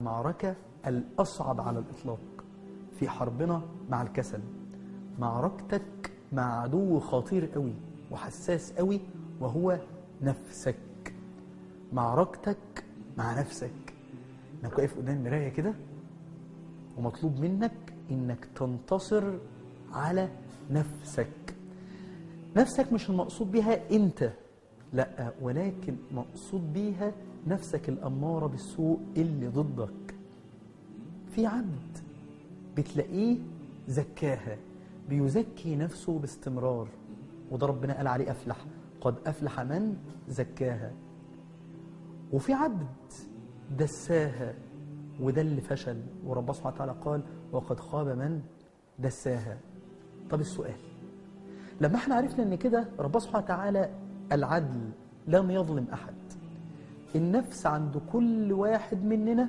المعركة الأصعب على الإطلاق في حربنا مع الكسل، معركتك مع عدو خطير قوي وحساس قوي وهو نفسك. معركتك مع نفسك، انك واقف قدام المراية كده ومطلوب منك انك تنتصر على نفسك. نفسك مش المقصود بيها انت، لا، ولكن مقصود بيها نفسك الأمارة بالسوء اللي ضدك. في عبد بتلاقيه زكاها، بيزكي نفسه باستمرار، وده ربنا قال عليه أفلح، قد أفلح من زكاها. وفي عبد دساها، وده اللي فشل، ورب سبحانه وتعالى قال وقد خاب من دساها. طب السؤال، لما احنا عرفنا ان كده رب سبحانه وتعالى العدل لم يظلم أحد، النفس عند كل واحد مننا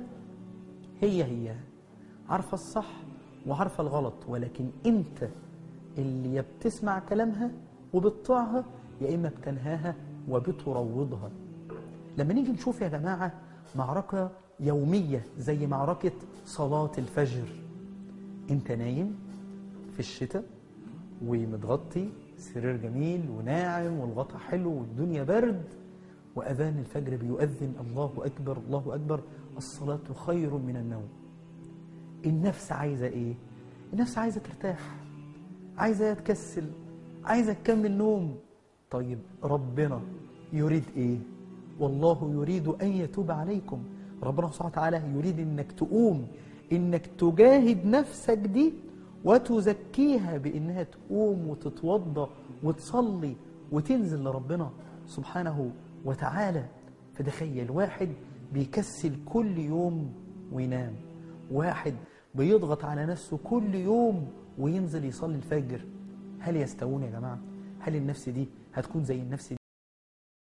هي عارفة الصح وعارفة الغلط، ولكن انت اللي يا بتسمع كلامها وبتطيعها يا إما بتنهاها وبتروضها. لما نيجي نشوف يا جماعة معركة يومية زي معركة صلاة الفجر، انت نايم في الشتاء ومتغطي سرير جميل وناعم والغطا حلو والدنيا برد، وأذان الفجر بيؤذن الله أكبر الله أكبر، الصلاة خير من النوم. النفس عايزة إيه؟ النفس عايزة ترتاح، عايزة تكسل، عايزة تكمل نوم. طيب ربنا يريد إيه؟ والله يريد أن يتوب عليكم. ربنا سبحانه وتعالى يريد إنك تقوم، إنك تجاهد نفسك دي وتزكيها بإنها تقوم وتتوضى وتصلي وتنزل لربنا سبحانه وتعالى. فتخيل واحد بيكسل كل يوم وينام، واحد بيضغط على نفسه كل يوم وينزل يصلي الفجر، هل يستوون يا جماعة؟ هل النفس دي هتكون زي النفس دي؟